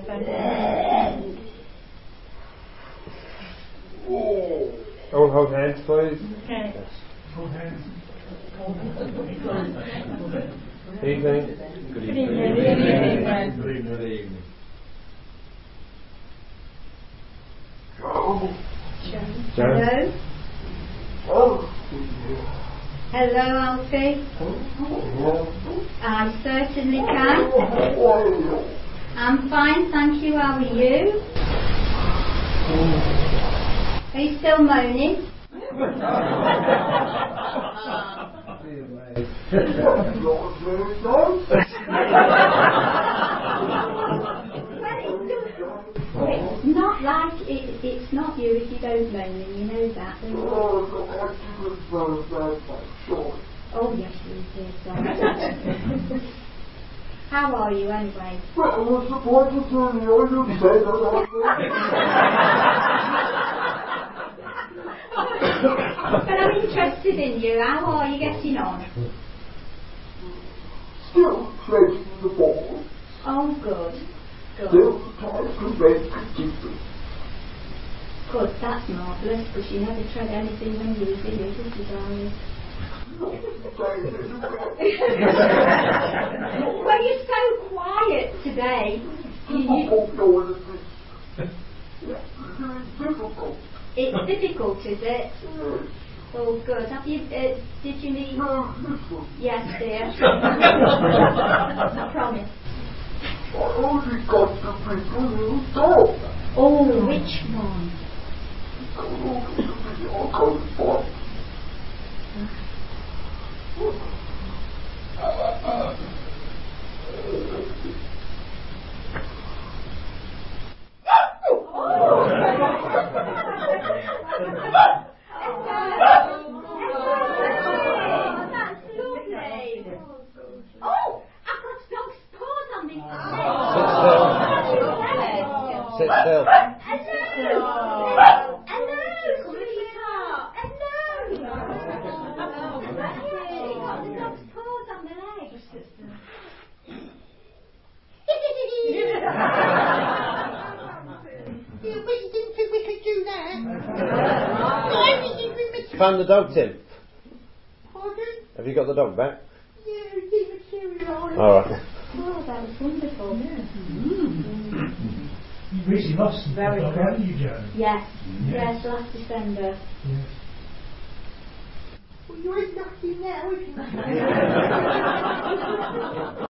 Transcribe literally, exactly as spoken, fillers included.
All hold hands, please. Okay. Yes. Hold hands. Evening. Good evening. Good evening. Good evening. Hello? Hello, Alfie? I certainly can. I'm fine, thank you. How are you? Are you still moaning? It's not like it, it's not you if you don't moan, and you know that. Oh yes, you did. Sorry. How are you anyway? Well, I was supposed to tell you, you said that. But I'm interested in you. How are you getting on? Still chasing the ball. Oh, good. Good. Still trying to make it. Good, that's marvellous, because you never tread anything when you was in, did you, darling? Well, you're so quiet today. You, you... It's difficult, is it? Oh, good. Have you? Uh, did you need? Yes, dear. I promise. I only got to pick a little dog. Oh, which one? I'll go to Bob. Sit still. Hello. Hello, sweetheart. Hello. Hey, got the dog's paws on the legs. We didn't think we could do that. Found the dog, Tim. Pardon? Have you got the dog back? Yeah, we did materialise. Alright. Oh, that was wonderful. Yeah. Mm. You really lost the Very dog, good. haven't you, Joe? Yes. Yes. Yes, last December. Yes. Well, you ain't lucky now, is you?